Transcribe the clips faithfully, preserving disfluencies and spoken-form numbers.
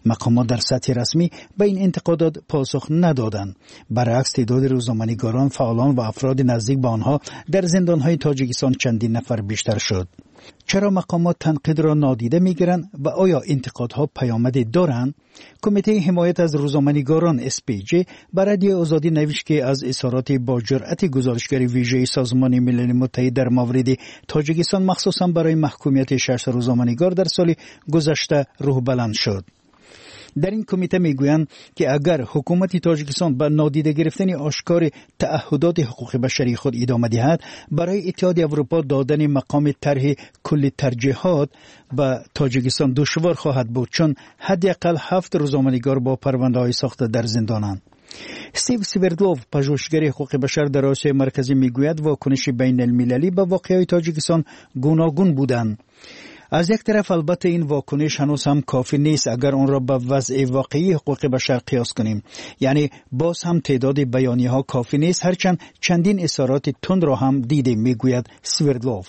مقامات در سطح رسمی به این انتقادات پاسخ ندادند. برعکس تعداد روزنامه‌نگاران، فعالان و افراد نزدیک به آنها در زندان‌های تاجیکستان چندین نفر بیشتر شد. چرا مقامات تنقید را نادیده می‌گیرند و آیا انتقادها پیامدی دارند؟ کمیته حمایت از روزنامه‌نگاران اس پی جی بر رادیو آزادی نوشت که از اظهارات با جرأت گزارشگر ویژه سازمان ملل متحد در مورد تاجیکستان مخصوصا برای محکومیت شش روزنامه‌نگار در سال گذشته روح بلند شد. در این کمیته میگویند که اگر حکومت تاجیکستان به نادیده گرفتن آشکار تعهدات حقوق بشری خود ادامه دهد، برای اتحادیه اروپا دادن مقام طرح کل ترجیحات به تاجیکستان دشوار خواهد بود، چون حداقل هفت روزنامه‌نگار با پرونده‌های ساخته در زندانند. استیو سوردلوف، پژوهشگر حقوق بشر در آسیای مرکزی، میگوید واکنش بین المللی به واقعه تاجیکستان گوناگون بودند. از یک طرف البته این واکنش هنوز هم کافی نیست اگر آن را به وضع واقعی حقوق بشر قیاس کنیم. یعنی باز هم تعداد بیانیه‌ها کافی نیست، هرچند چندین اظهارات تند را هم دیده، میگوید سوردلوف.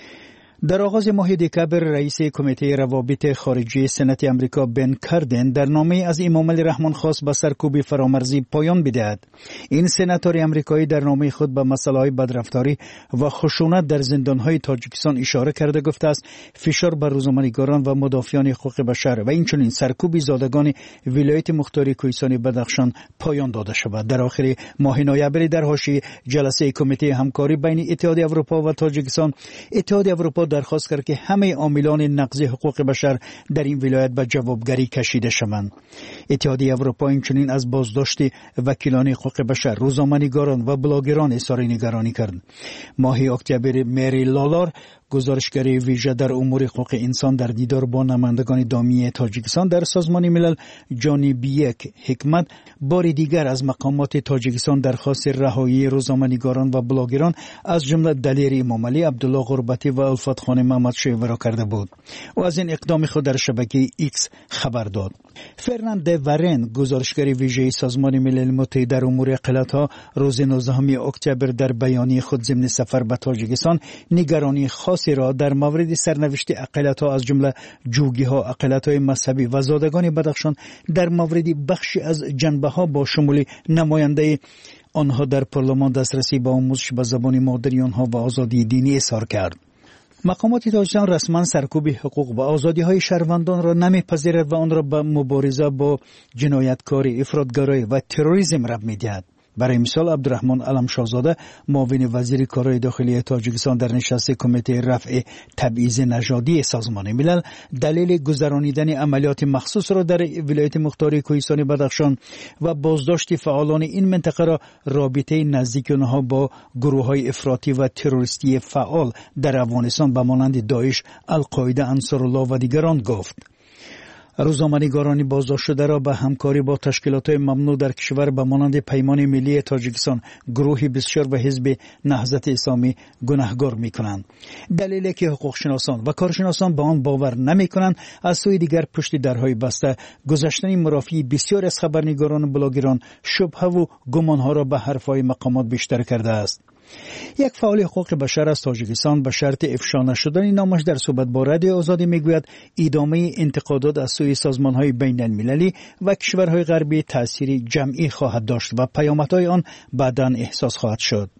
در آغاز ماه دکبر رئیس کمیته روابط خارجی سنت امریکا بن کاردن در نامه از امام علی رحمان خواست به سرکوب فرامرزی پایان بدهد. این سناتور امریکایی در نامه خود به مسائل بدرفتاری و خشونت در زندان‌های تاجیکستان اشاره کرده گفته است فشار بر روزنامه‌نگاران و مدافعان حقوق بشر و اینچنین سرکوب زادگان ولایت مختار کوهستان بدخشان پایان داده شود. در آخر ماه نوامبر در حاشیه جلسه کمیته همکاری بین اتحادیه اروپا و تاجیکستان، اتحادیه اروپا درخواست کرد که همه عاملان نقض حقوق بشر در این ولایت به جوابگری کشیده شوند. اتحادیه اروپا اینچنین از بازداشت وکیلان حقوق بشر، روزنامه‌نگاران و بلاگران اظهار نگرانی کرد. ماه اکتبر مری لالار، گزارشگر ویژه در امور حقوق انسان، در دیدار با نمایندگان دائمی تاجیکستان در سازمان ملل جانی بیک حکمت بار دیگر از مقامات تاجیکستان درخواست رهایی روزنامه‌نگاران و بلاگران از جمله دلیر امام علی، عبدالله غربتی و الفت خان محمد شیوه را کرده بود و از این اقدام خود در شبکه ایکس خبر داد. فرناند ورن، گزارشگر ویژه سازمان ملل متحد در امور اقلیت‌ها، روز نوزدهم اکتبر در بیانیه خود ضمن سفر به تاجیکستان نگرانی خاصی را در مورد سرنوشت اقلیت‌ها از جمله جوگی‌ها، اقلیت‌های مذهبی و زادگان بدخشان در مورد بخشی از جنبه‌ها با شمول نماینده آنها در پارلمان دسترسی به آموزش به زبان مادری آنها و آزادی دینی اظهار کرد. مقامات تاجیکستان رسما سرکوب حقوق و آزادی‌های شهروندان را نمی‌پذیرد و آن را به مبارزه با جنایتکاری، افراطگرایی و تروریسم ربط می‌دهد. برای مثال عبدالرحمن علمشاهزاده، معاون وزیر کارهای داخلی تاجیکستان، در نشست کمیته رفع تبعیض نژادی سازمان ملل دلیل گذرانیدن عملیات مخصوص را در ولایت مختار کوهستان بدخشان و بازداشت فعالان این منطقه را رابطه نزدیک آنها با گروه‌های افراطی و تروریستی فعال در افغانستان به مانند داعش، القاعده، انصارالله و دیگران گفت. روزنامه‌نگاران بازداشت شده را به همکاری با تشکیلات ممنوع در کشور به مانند پیمان ملی تاجیکستان، گروه بسیار و حزب نهضت اسلامی گناهکار می‌کنند. دلیلی که حقوق شناسان و کارشناسان به آن باور نمی‌کنند، از سوی دیگر پشت درهای بسته گذشتن مرافی بسیار از خبرنگاران و بلاگران شبهه و گمانها را به حرفهای مقامات بیشتر کرده است. یک فعال حقوق بشر از تاجیکستان به شرط افشا نشدن نامش در صحبت با رادیو آزادی میگوید ادامه انتقادات از سوی سازمان‌های بین المللی و کشورهای غربی تأثیری جمعی خواهد داشت و پیامدهای آن بعداً احساس خواهد شد.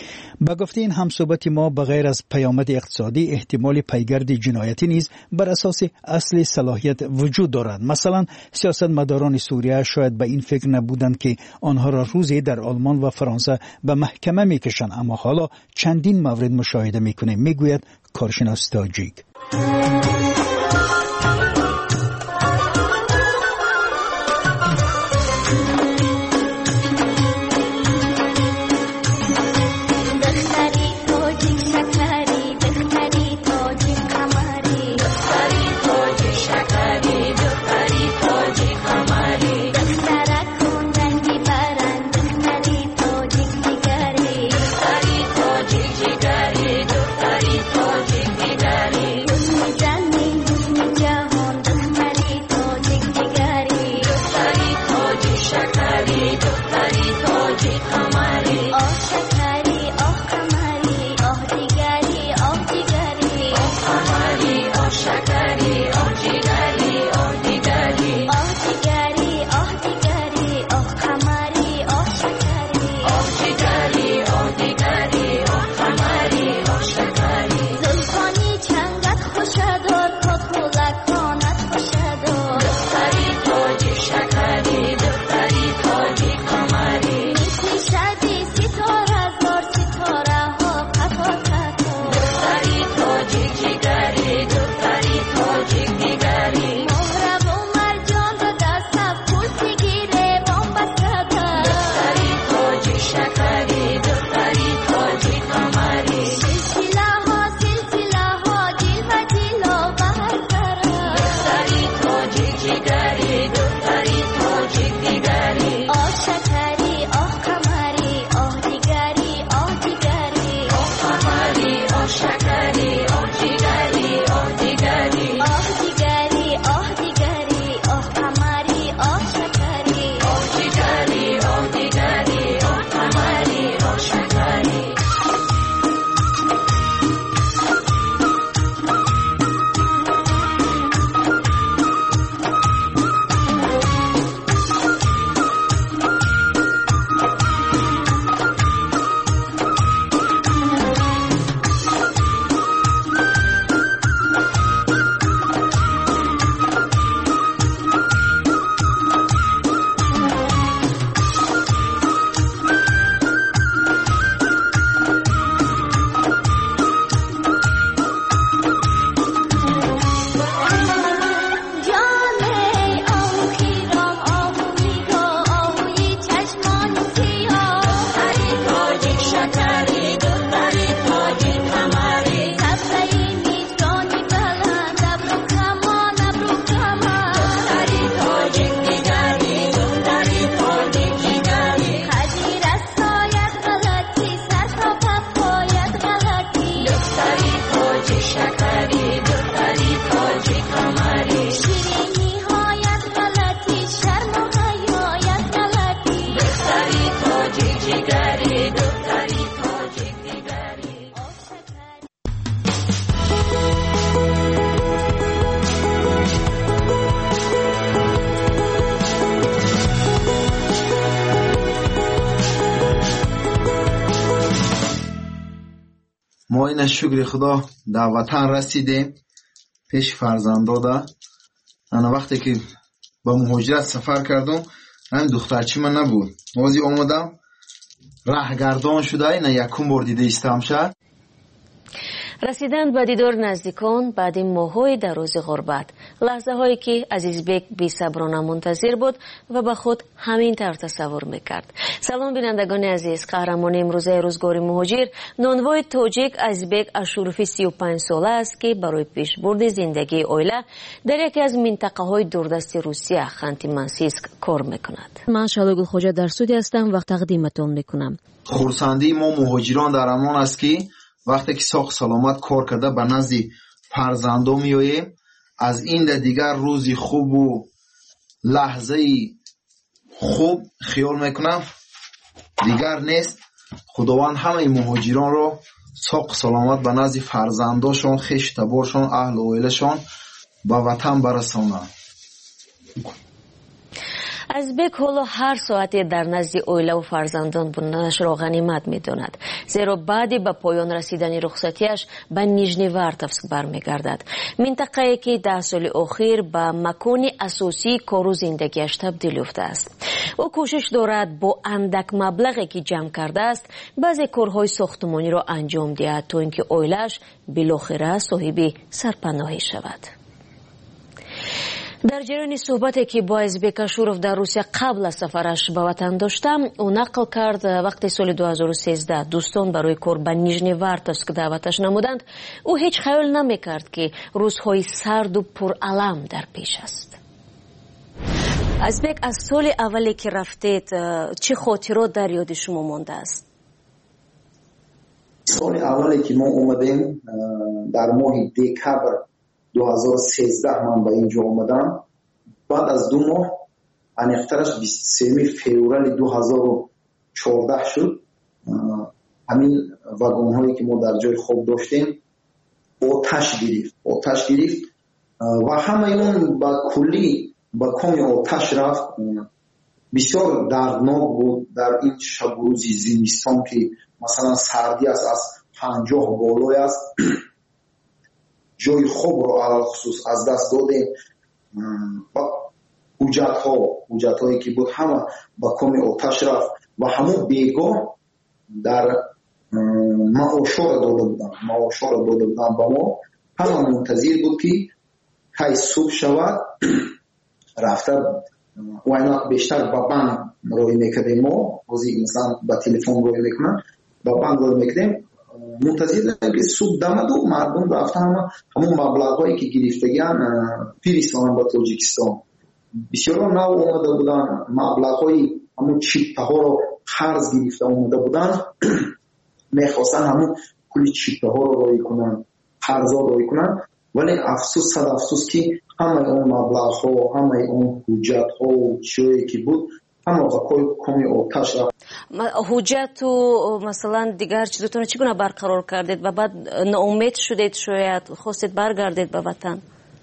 با گفته این همصحبت ما، بغیر از پیامد اقتصادی، احتمال پیگرد جنایتی نیز بر اساس اصل صلاحیت وجود دارد. مثلا سیاستمداران سوریه شاید به این فکر نبودند که آنها را روزی در آلمان و فرانسه به محکمه میکشند، اما حالا چندین مورد مشاهده میکنیم، میگوید کارشناس تاجیک. Jani ما این شکر خدا در وطن رسیدیم پیش فرزندادا. انا وقتی که با مهاجرت سفر کردم همین دخترچی من نبود، وازی اومدم راهگردان شده اینا یکم بار دیده ایستم شد. رسیدن به دیدار نزدیکان بعد این ماه‌های دراز غربت، لحظه هایی که عزیزبک بی صبرانه منتظر بود و به خود همین طور تصور میکرد. سلام بینندگان عزیز، قهرمان امروزه روزگار مهاجر نانوای تاجیک عزیزبک اشرفی سی و پنج ساله است که برای پیشبرد زندگی عائله در یکی از منطقه های دوردست روسیه خانتی منسیسک کار میکند. من شالوگل خوجا در سودی هستم و تقدیمتون میکنم. خورسندی ما مهاجران در امان است که وقتی که ساخت سلامت کار کرده به نزد فرزندو میاییم. از این در دیگر روزی خوب و لحظه خوب خیال میکنم دیگر نیست. خداوند همه مهاجران رو ساخت سلامت به نزد فرزنداشون، خیش تبارشون، اهل و عائلشون به وطن برسانه. ازبک حالا هر ساعتی در نزد عائله و فرزندان بودنش را غنیمت می‌داند، زیرا بعد به پایان رسیدن رخصتیش به نیژنیوارتوفسک برمیگردد، منطقه‌ای که ده سال اخیر به مکان اساسی کار و زندگیش تبدیل یافته است. او کوشش دارد با اندک مبلغی که جمع کرده است بعضی کارهای ساختمانی را انجام دهد تا اینکه عائله‌اش بالاخره صاحب سرپناهی شود. در جریان صحبتی که با ازبک اشرف در روسیه قبل از سفرش به وطن داشتم، او نقل کرد وقتی سال دو هزار و سیزده دوستان برای کار به نیژنیوارتوفسک دعوتش نمودند، او هیچ خیال نمیکرد که روزهای سرد و پرالم در پیش است. ازبک، از سال اولی که رفتید چه خاطرات در یاد شما مانده است؟ سال اولی که ما اومدیم در ماه دکبر دو هزار و سیزده من به اینجا آمدم. بعد از دو ماه انیخترش بیست و سوم فوریه دو هزار و چهارده شد. همین واگن هایی که ما در جای خواب داشتیم آتش گرفت آتش گرفت و همه اون با کلی با کمی آتش رفت. بسیار دردناک بود در این شب و روزی زمستان که مثلا سردی است، از پنجاه بالای است. جای خوب رو علال خصوص از دست دادیم. حجت ها حجت هایی که بود همه با کمی آتش رفت و همون بیگاه در معاشا را داده بودن معاشا را داده بودن با ما. همه منتظر بود که که صبح شود رفته و اینا بیشتر با بانک روی میکردیم. ما بازی مثلا با تلفن روی میکنن، با بانک روی میکردیم. منتظر که صبح دمد و مردم رفتن همه همون مبلغایی که گرفتگیان پیرستان با تاجیکستان بسیار نو اومده بودن. مبلغای همون چیپه ها رو قرض گرفته اومده بودن. میخواستن همون کلی چیپه ها رو روی کنن، قرضا روی کنن. ولی افسوس صد افسوس که همه اون مبلغ ها، همه اون حجت ها و چیزی که بود همه با کمی آتش رفت. حجت و مثلا دیگر چیزتون چگونه برقرار کردید و بعد ناامید شدید، شاید خواستید برگردید به وطن؟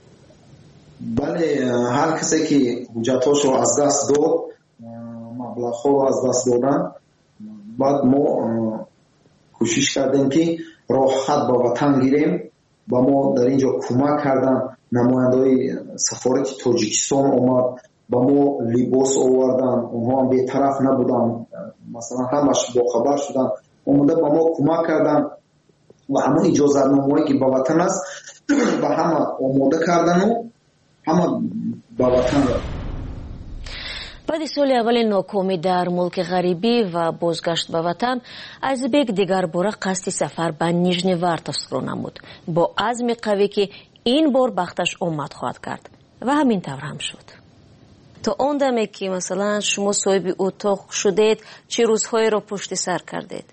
بله، هر کسی که حجتاشو از دست داد، مبلغ رو از دست دادن، بعد ما کوشش کردیم که راه خط به وطن گیریم. با ما در اینجا کمک کردن، نماینده‌های سفارت تاجیکستان اومد با ما لباس آوردن، اونها هم بی‌طرف نبودن، مثلا همش با خبر شدن، اومده با ما کمک کردن و همون اجازت نامه‌ای که با وطن است با همه آماده کردن و همه با وطن رفتن. بعد سال اول ناکامی در ملک غریبی و بازگشت به وطن، ازبک دیگر باره قصد سفر به نیژنیوارتوفسک را نمود، با عزم قوی که این بار بختش آمد خواهد کرد و همین طور هم شد. تا اون دمی که مثلا شما صاحب اتاق شدید چه روزهایی را پشت سر کردید؟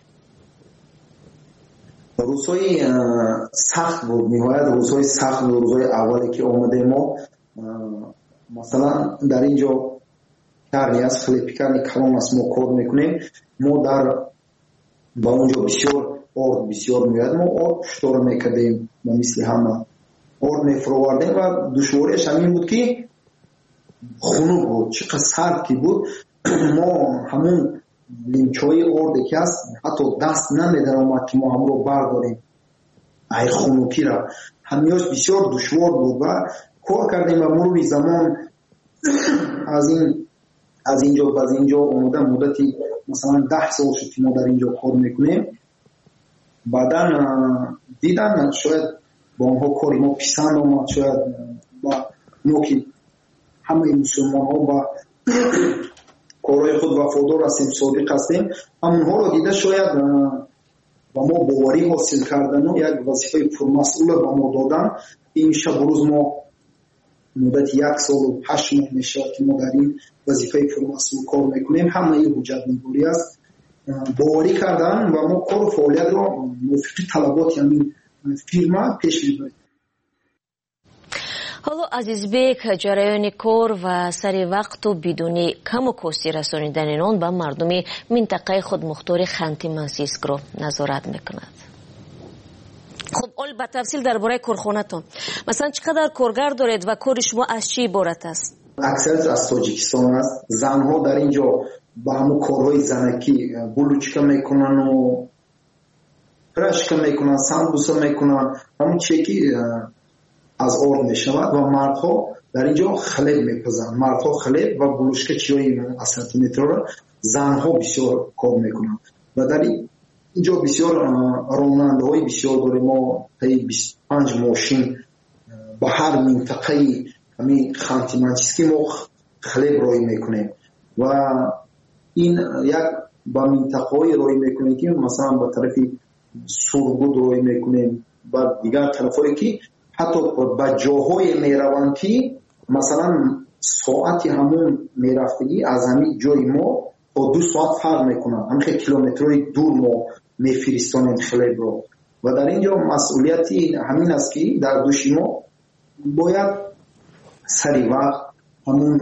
روزهای سخت بود، نهایت روزهای سخت بود. روزهای اولی که آمده ما مثلا در اینجا کاری از خلیپیکانی کلام است ما کار میکنیم. ما در با اونجا بسیار آرد بسیار میاد، ما آرد پشتار میکردیم، ما مثل همه آرد میفروردیم و دشواریش همین بود که خنک بود، چقدر سرد که بود. ما همون لیمچای آرد که هست حتی دست نمیدن اومد که ما هم رو برداریم. айрхунукӣ ра ҳамёш бисёр душвор буд ва кор кардем ва мурури замон аз ин аз инҷо ба инҷо омада муддати масалан даҳ сол шуд ки мо дар инҷо кор мекунем. баъдан дидан шояд ба онҳо кори мо писанд омад, шояд ба мо ки ҳамаи мусулмонҳо ба корҳои худ вафодор ҳастем, содиқ ҳастем, ҳамонҳоро дида шояд ба мо боварӣ ҳосил кардану як вазифаи пурмасъула ба мо додан. имшаб рӯз мо муддати як солу ҳашт моҳ мешавад ки мо дар ин вазифаи пурмасъул кор мекунем. ҳамаи ҳуҷҷатнигорӣ аст, боварӣ кардан ва мо кору фаъолиятро мувофиқи талаботи ҳамин фирма пеш мебарем. ҳоло азизбек, ҷараёни кор ва сари вақту бидуни каму кости расонидани он ба мардуми минтақаи худмухтори Ханти Мансийскро назорат мекунад. хуб, оли ба тафсил дар бораи корхонатон, масалан чӣ қадар коргар доред ва кори шумо аз чӣ иборат аст? аксарияш аз Тоҷикистон аст. занҳо дар ин ҷо ба ҳамун корҳои занакӣ булучка мекунану прашка мекунанд, самбуса мекунанд, ҳамун чие ки аз орд мешавад, ва мардҳо дар ин ҷо хлеб мепазанд. мардҳо хлеб ва булушка чиёи асортиментро занҳо бисёр кор мекунанд. ва дар ин ҷо бисёр ронандаҳои бисёр дорем. мо таи бисту панҷ мошин ба ҳар минтақаи ҳамин Ханти Мансийский мо хлеб роӣ мекунем. ва ин як ба минтақаҳои роӣ мекунем ки масалан ба тарафи Сургуд роӣ мекунем, ба дигар тарафҳое ки ҳатто ба ҷоҳое мераванд ки масалан соати ҳамун мерафтагӣ аз ҳамин ҷои мо то ду соат фарқ мекунад. ҳамин хеле километрҳои дур мо мефиристонем хлебро. ва дар ин ҷо масъулияти ҳамин аст ки дар души мо бояд сари вақт ҳамун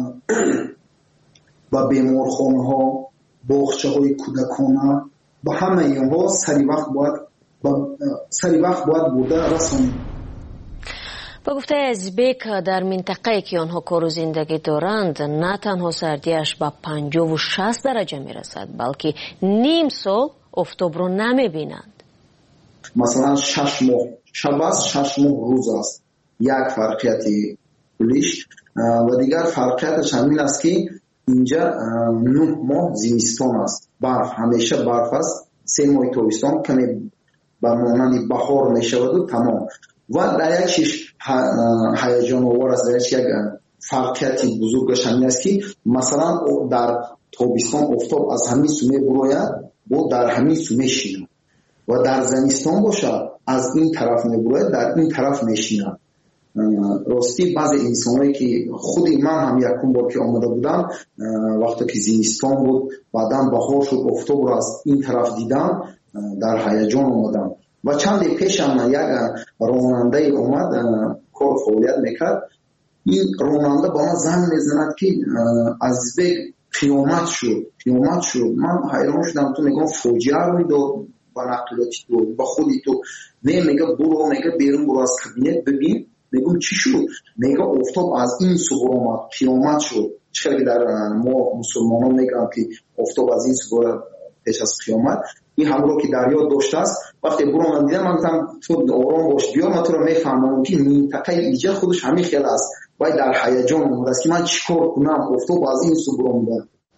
ба беморхонаҳо, боғчаҳои кӯдакона, ба ҳамаи онҳо сари вақт бояд сари вақт бояд бурда расонем. ба гуфтаи Азизбек, дар минтақае ки онҳо кору зиндагӣ доранд, на танҳо сардиаш ба панҷову шаст дараҷа мерасад, балки ним сол офтобро намебинанд. масалан шаш моҳ шаб аст, шаш моҳ рӯз аст. як фарқияти кулиш. ва дигар фарқияташ ҳамин аст ки инҷа нӯҳ моҳ зимистон аст, барф, ҳамеша барф аст. се моҳи тобистон каме ба монанди баҳор мешаваду тамом. ва дар як чиш ҳаяҷоновар аст, дар як фарқияти бузургаш ҳамин аст ки масалан дар тобистон офтоб аз ҳамин су мебурояд, бо дар ҳамин су мешинад. ва дар зимистон бошад аз ин тараф мебурояд, дар ин тараф мешинад. рости баъзе инсонҳое ки худи ман ҳам якум бор ки омада будам, вақте ки зимистон буд, баъдан баҳор шуд, офтобро аз ин тараф дидам, дар ҳаяҷон омадам. ва чанде пешам як ронандаи омад, кор фаъолият мекард. ин ронанда ба ман занг мезанад ки Азизбек, қиёмат шуд, қиёмат шуд. ман ҳайрон шудам. ту мегӯям фоҷиа рӯй дод ба нақлиёти ту, ба худи ту. не мега буро, мега берун буро аз кабинет бибин. мегӯм чӣ шуд? мега офтоб аз ин су буромад, қиёмат шуд. чӣ ки дар мо мусулмонон мегӯям ки офтоб аз ин су бурад пеш аз қиёмат. ин ҳамро ки дар ёд доштааст. вақте буромад дидам, ман гуфтам ту ором бош, биё ман туро мефаҳмонам ки минтақаи иҷа худаш ҳамин хел аст. вай дар ҳаяҷон омадааст ки ман чӣ кор кунам, офтоб аз ин су буромада.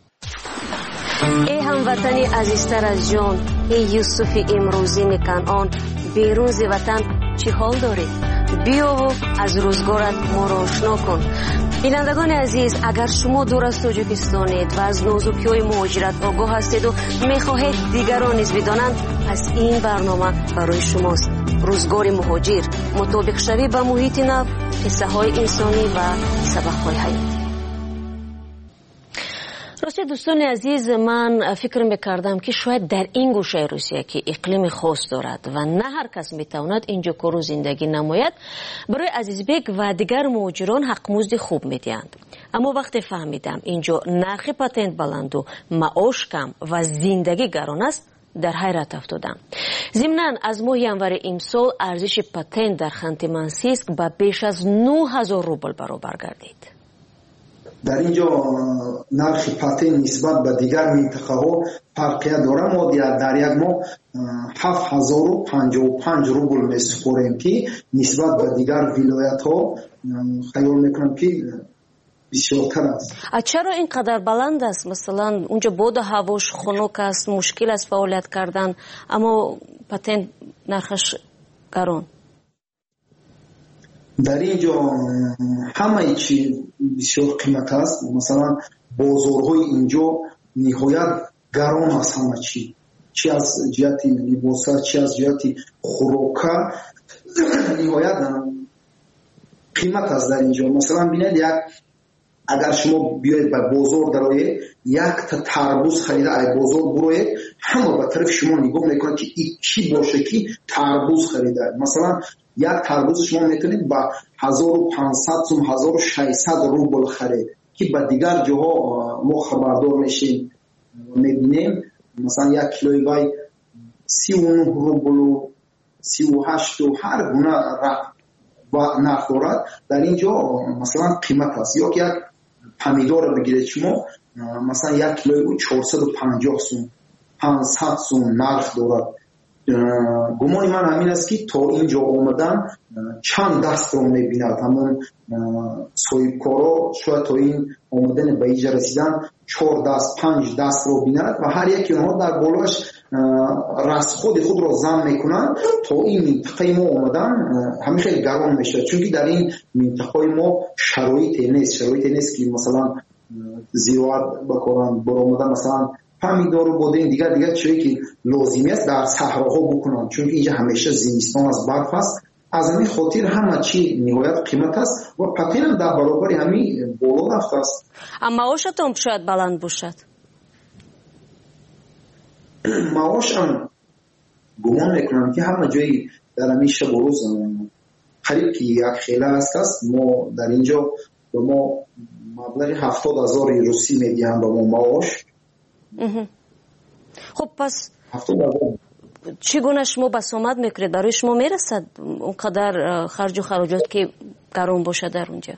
эй ҳамватани азизтар аз ҷон, эй Юсуфи имрӯзӣ Канъон, берун зи ватан чӣ ҳол доред? биёву аз рӯзгорат моро ошно кун. бинандагони азиз, агар шумо дур аз Тоҷикистонед ва аз нозукиҳои муҳоҷират огоҳ ҳастеду мехоҳед дигарон низ бидонанд, пас ин барнома барои шумост. рӯзгори муҳоҷир, мутобиқшавӣ ба муҳити нав, қиссаҳои инсонӣ ва сабақҳои ҳаёт. рости дӯстони азиз, ман фикр мекардам ки шояд дар ин гӯшаи Русия ки иқлими хос дорад ва на ҳар кас метавонад инҷо кору зиндагӣ намояд, барои Азизбек ва дигар муҳоҷирон ҳақмузди хуб медиҳанд. аммо вақте фаҳмидам инҷо нархи патент баланду маош кам ва зиндагӣ гарон аст, дар ҳайрат афтодам. зимнан аз моҳи январи имсол арзиши патент дар Ханти Мансийск ба беш аз нӯҳ ҳазор рубл баробар гардид. در اینجا نرخ پاتین نسبت به دیگر منطقه ها فرقیت داره. ما در یک ماه هفت هزار و پنجاه و پنج روبل میسپریم که نسبت به دیگر ولایت ها خیال میکنم که بسیارتر است. چرا اینقدر بلند است؟ مثلا اونجا بود هواش خنک است، مشکل است فعالیت کردن، اما پاتین نرخش گران. در اینجا همه چی بسیار قیمت است. مثلا بازارهای اینجا نهایت گران است. همه چی، چی از جهت لباس، چی از جهت خوراک، نهایت قیمت است در اینجا. مثلا بینید یک اگر شما بیاید به بازار درآیید، یک تا تربوز خریده ای بازار بروید، همه به طرف شما نگاه میکنند که این چی باشه که تربوز خریده. مثلا یک تربوز شما میتونید با هزار و پانصد سوم هزار و ششصد روبل خرید که به دیگر جاها ما خبردار میشیم میبینیم مثلا یک کیلوی وای سی و نه روبل و سی و هشت و هر گونه با نرخ دارد. در اینجا مثلا قیمت است. یا که یک پمیدور بگیرید شما مثلا یک کیلوی چهارصد و پنجاه سوم پانصد سوم نرخ دارد. گمان من همین است که تا اینجا آمدن چند دست رو میبیند. همون صاحبکارا شاید تا این آمدن به اینجا رسیدن چهار دست پنج دست رو بیند و هر یکی اونها در بالاش رستخود خود رو زم میکنن. تا این منطقه ما آمدن همین خیلی گران میشه، چون که در این منطقه ما شرایط نیست شرایط نیست که مثلا زراعت بکنن برآمدن مثلا پمیدار و بوده این دیگر دیگر چیزی که لازمی است در صحراها بکنن، چون که اینجا همیشه زمستان از برف است. از همین خاطر همه چی نهایت قیمت است و پاتین هم در برابر همین بالا رفته است. اما معاشتون شاید بلند باشد. معاش هم گمان میکنم که همه جایی در همین شب و روز قریب که یک خیله است است. ما در اینجا به ما مبلغ هفتاد هزار روسی میدیم به ما معاش. خب پس چگونه شما بسامد میکنید؟ برای شما میرسد اونقدر خرج و خراجات که گران باشه در اونجا؟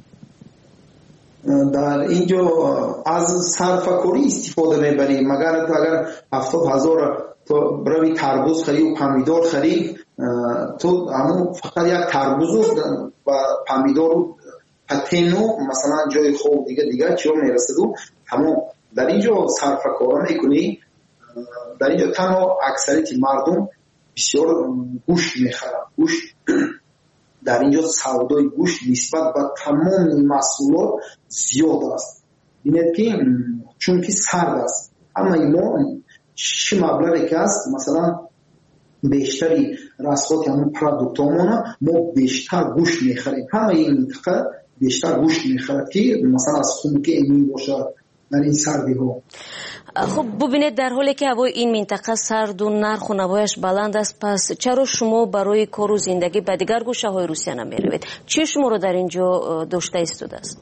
در اینجا از صرفه‌کاری استفاده میبریم. مگر اگر هفتاد هزار تو بروی تربوز خرید و پمیدار خرید، تو همون فقط یک تربوز و پمیدار و پاتینو مثلا جای خوب دیگه دیگه چیو میرسد و تمام. در اینجا صرفه‌کاری میکنی. در اینجا تنها اکثریت مردم بسیار گوشت میخرن. گوشت در اینجا سودای گوشت نسبت به تمام محصولات زیاد است. ببینید که چون که سرد است، اما ما چه مبلغی که است مثلا بیشتری رسخات همون پروداکتامون ما بیشتر گوشت میخریم. همه این منطقه بیشتر گوشت میخرد که مثلا از خون که ایمین باشد در این سردی ها. خب ببینید در حالی که هوای این منطقه سرد و نرخ و نوایش بلند است، پس چرا شما برای کار و زندگی به دیگر گوشه های روسیه نمیروید؟ چی شما رو در اینجا داشته ایستاده است؟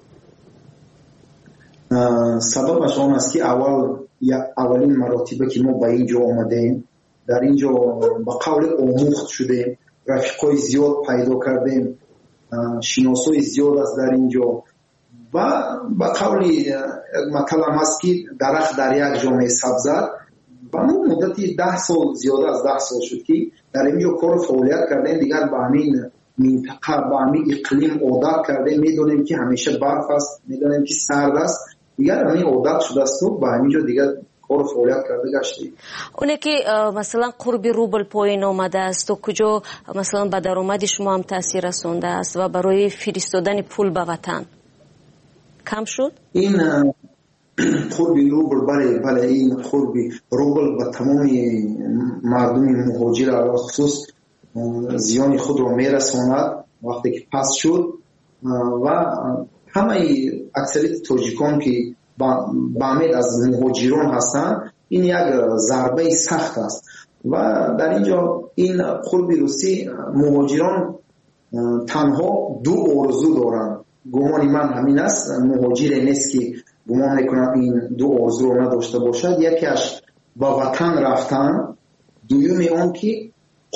سببش آن است که اول اولین مراتبه که ما به اینجا آمدیم در اینجا با قول آموخت شدیم، رفیقای زیاد پیدا کردیم، شناسای زیاد است در اینجا و با قولی مطلب است که درخت در یک جا می سبزد و ما مدتی ده سال زیاده از ده سال شد که در اینجا کار فعالیت کردیم. دیگر با همین منطقه با همین اقلیم عادت کردیم. میدونیم که همیشه برف است، میدونیم که سرد است، دیگر همین عادت شده است و با همینجا دیگر کار فعالیت کرده گشتیم. اونه که مثلا قرب روبل پایین آمده است و کجا مثلا به درآمد شما هم تاثیر رسونده است و برای فرستادن پول به وطن کم شد؟ این قربی روبل بله بله این قربی روبل به تمام مردم مهاجر علاوه خصوص زیان خود رو میرساند وقتی که پس شد و همه اکثریت تاجیکان که با امید از مهاجران هستند این یک ضربه سخت است و در اینجا این قربی روسی مهاجران تنها دو آرزو دارند. گمان من همین است، مهاجر نیست که گمان میکنم این دو آرزو رو نداشته باشد. یکیش با وطن رفتن، دومی اون که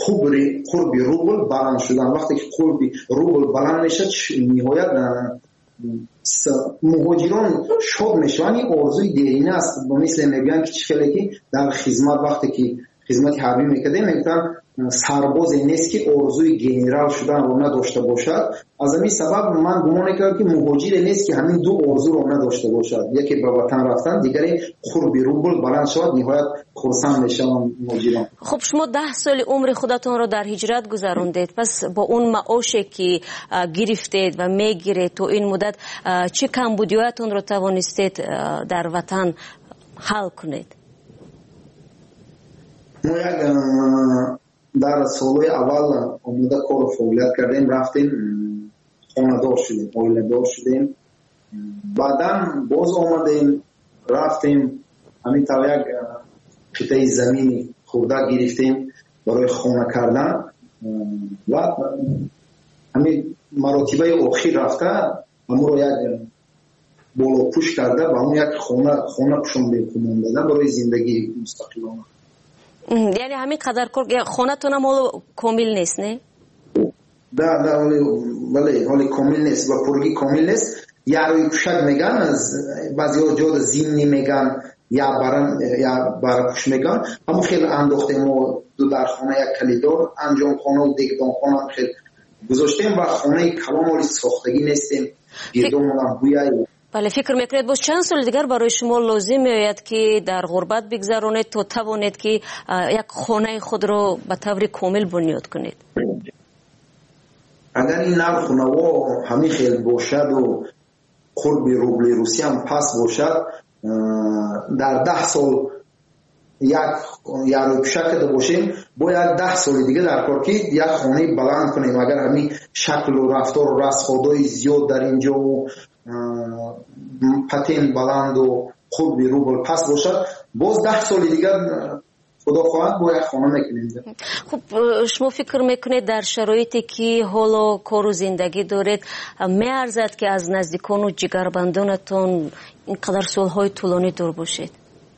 قرب روبل بلند شدن. وقتی که قرب روبل بلند میشد نهایت مهاجران شاد میشن. این آرزوی دیرینه است. مثل میگن که چخیلی که در خدمت وقتی که خدمت حربی میکرده میگن سربازی نیست که آرزوی گنرال شدن رو نداشته باشد. از همین سبب من گمان میکنم که مهاجر نیست که همین دو آرزو رو نداشته باشد، یکی به وطن رفتن، دیگری قرب روبل بلند شد نهایت خرسند میشن مهاجران. خب شما ده سال عمر خودتون رو در هجرت گذروندید، پس با اون معاشی که گرفتید و میگیرید تو این مدت چه کمبودیاتون رو توانستید در وطن حل کنید؟ ما یک در سالهای اول آمده کار فعالیت کردیم، رفتیم خانه دار شدیم، اویله دار شدیم، بعدا باز آمدیم رفتیم همین طور یک قطعه زمینی خورده گرفتیم برای خانه کردن و همین مراتبه آخر رفته همون رو یک بالا پوش کرده و همون یک خانه خانه پشون کنم داده برای زندگی مستقلانه. یعنی همین قدر کار خانه تون هم حالا کامل نیست نه؟ نه نه ولی حالی کامل نیست و پرگی کامل نیست. یاروی پوشک میگن، از بعضی ها جاد زمینی میگن یا برن یا برپوش میگن. همون خیلی انداختیم و دو در خانه یک کلیدار انجام خانه و دیگه دان خانه هم خیلی گذاشتیم و خانه کلام حالی ساختگی نیستیم گردمون هم بویایی. بله فکر میکنید باز چند سال دیگر برای شما لازم میآید که در غربت بگذرانید تا توانید که یک خانه خود رو به طور کامل بنیاد کنید؟ اگر این نرخ خانه ها همین خیلی باشد و قرب روبل روسی هم پس باشد، در ده سال یک یارو پشک داشته باشیم باید ده سال دیگه در کار که یک خانه بلند کنیم. اگر همین شکل و رفتار و رسخادای زیاد در اینجا و پتین بلند و خوب روبل پس باشد، باز ده سال دیگر خدا خواهد با یک خانه میکنیم. خب شما فکر میکنید در شرایطی که حالا کار و زندگی دارید میارزد که از نزدیکان و جگربندانتون اینقدر سالهای طولانی دور باشید؟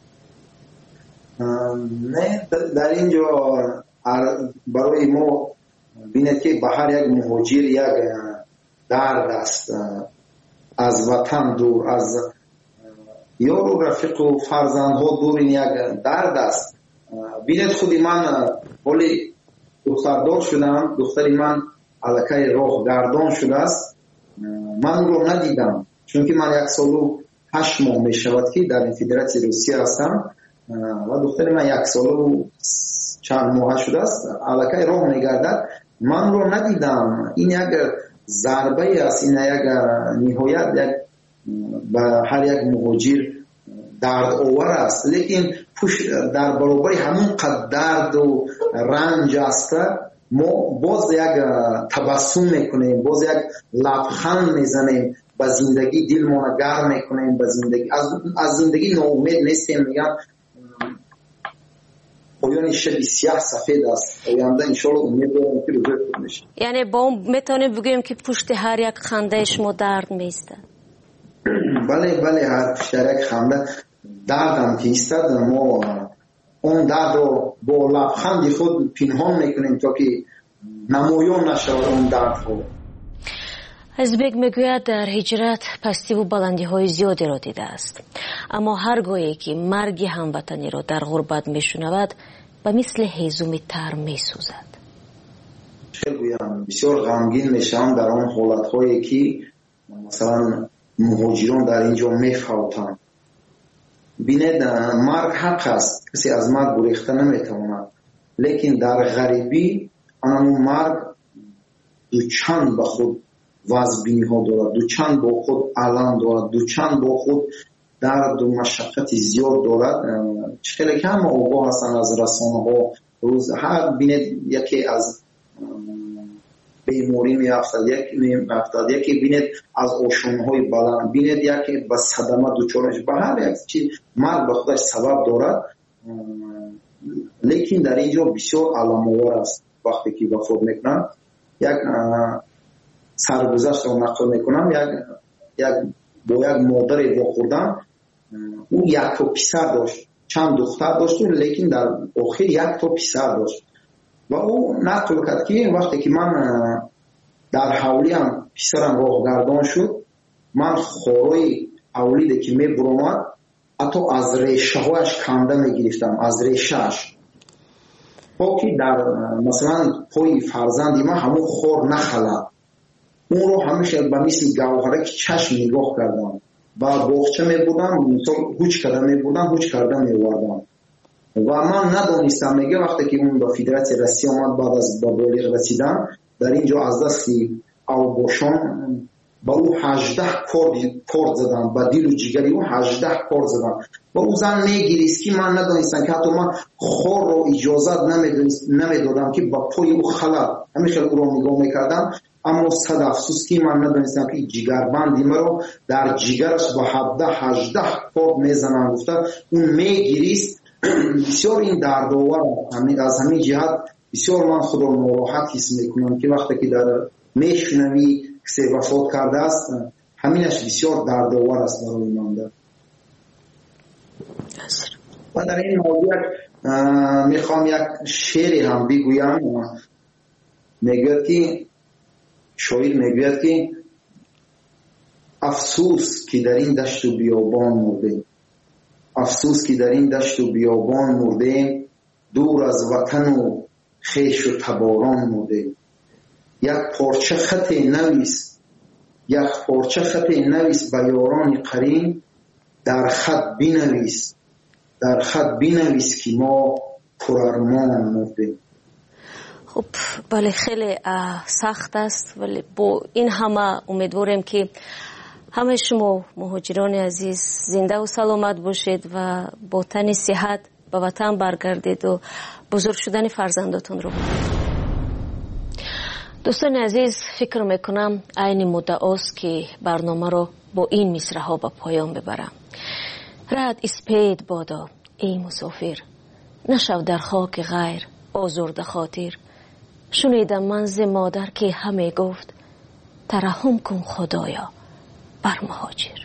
نه، در اینجا برای ما بینید که به هر یک مهاجر یک درد است، از وطن دور، از یار و رفیق و فرزندها دور، این یک درد است. بینید خودی من ولی دختردار شدم، دختری من علاقه راه گردان شده است، من رو ندیدم چون که من یک سال و هشت ماه می شود که در فدراسیون روسیه هستم و دختری من یک سال و چند ماه شده است علاقه راه می گردد، من رو ندیدم. این یک ضربه است، این یک نهایت یک به هر یک مهاجر درد آور است، لیکن پوش در برابر همون قدر درد و رنج است ما باز یک تبسم میکنیم، باز یک لبخند میزنیم، با زندگی دل ما گرم میکنیم، با زندگی از از زندگی ناامید نیستیم. میگم پایان شب سیاه سفید است، آینده ان شاء الله امید دارم که روزی خوب میشه. یعنی با میتونیم بگیم که پشت هر یک خنده شما درد میسته؟ بله بله، هر پشت هر یک خنده دردم که ایستد ما اون درد رو با لبخند خود پنهان میکنیم تا که نمایان نشود اون درد خود. ازبک میگوید در هجرت پستی و بلندی های زیادی را دیده است، اما هرگاهی که مرگ هموطنی را در غربت میشنود و مثل هیزم تر میسوزد. چه گویم، بسیار غمگین میشم در آن حالت هایی که مثلا مهاجران در اینجا میفوتند. بینید مرگ حق است، کسی از مرگ گریخته نمیتواند، لیکن در غریبی آن مرگ دو چند به خود وزبینی ها دارد، دو چند با خود علم دارد، دو چند با خود درد و مشقت زیاد دارد. چخیلی که همه آگاه هستن از رسانه ها، روز هر بینید یکی از بیماری می افتد، یکی می افتد، یکی بینید از آشونه های بلند، بینید یکی به صدمه دوچارش، به هر یک چیز مرگ به خودش سبب دارد. لیکن در اینجا بسیار علام‌آور است. وقتی که وفات میکنن یک سرگذشت رو نقل میکنم، یک یک با یک مادر واخوردن، او یک تا پسر داشت، چند دختر داشت، لیکن در آخر یک تا پسر داشت و او نقل کرد که وقتی که من در حولی هم پسرم راه گردان شد، من خوروی اولیده که می برومد حتی از ریشه هایش کنده می گرفتم، از ریشهش. با که در مثلا پای فرزندی من همون خور نخلد، اون رو همیشه به مثل گوهره که چشم نگاه کردم. با بخچه می بودم، مثلا هوچ کرده می بودم، هوچ کرده می وردم. و من ندانستم میگه وقتی که اون با فدراسیون روسیه آمد بعد از با بالغ رسیدن در اینجا از دستی اوبوشان با او هجده کورد زدن، با دیل و جیگری او هجده کورد زدن. با او زن میگیریست که من ندانستم که حتی من خور رو اجازت نمیدادم که با پای او خلد همیشه او رو نگاه میکردم. اما صد افسوس که من ندانستم که جیگربندی مرا در جیگرش با هفده هجده کورد میزنن. گفته اون میگیریست. بسیار این دردآور از همین جهت بسیار من خود را ناراحت حس میکنم که وقتی که در میشنوی کسی وفات کرده است همینش بسیار دردآور است برای من. و در این موضوع میخوام یک شعری هم بگویم. میگوید که شاعر میگوید که افسوس که در این دشت و بیابان مرده، افسوس که در این دشت و بیابان مرده، دور از وطن و خیش و تباران مرده. یک پارچه خط نویس یک پارچه خط نویس به یاران قرین، در خط بنویس در خط بنویس که ما پرارمان مرده. خب بله خیلی سخت است، ولی با این همه امیدواریم که همه شما مهاجران عزیز زنده و سلامت باشید و با تن صحت به وطن برگردید و بزرگ شدن فرزنداتون رو ببینید. دوستان عزیز، فکر میکنم عین مدعاست که برنامه رو با این مصرع ها به پایان ببرم. رد اسپید بادا ای مسافر، نشو در خاک غیر آزرده خاطر. شنیدم من ز مادر که همه گفت، ترحم کن خدایا بر مهاجر.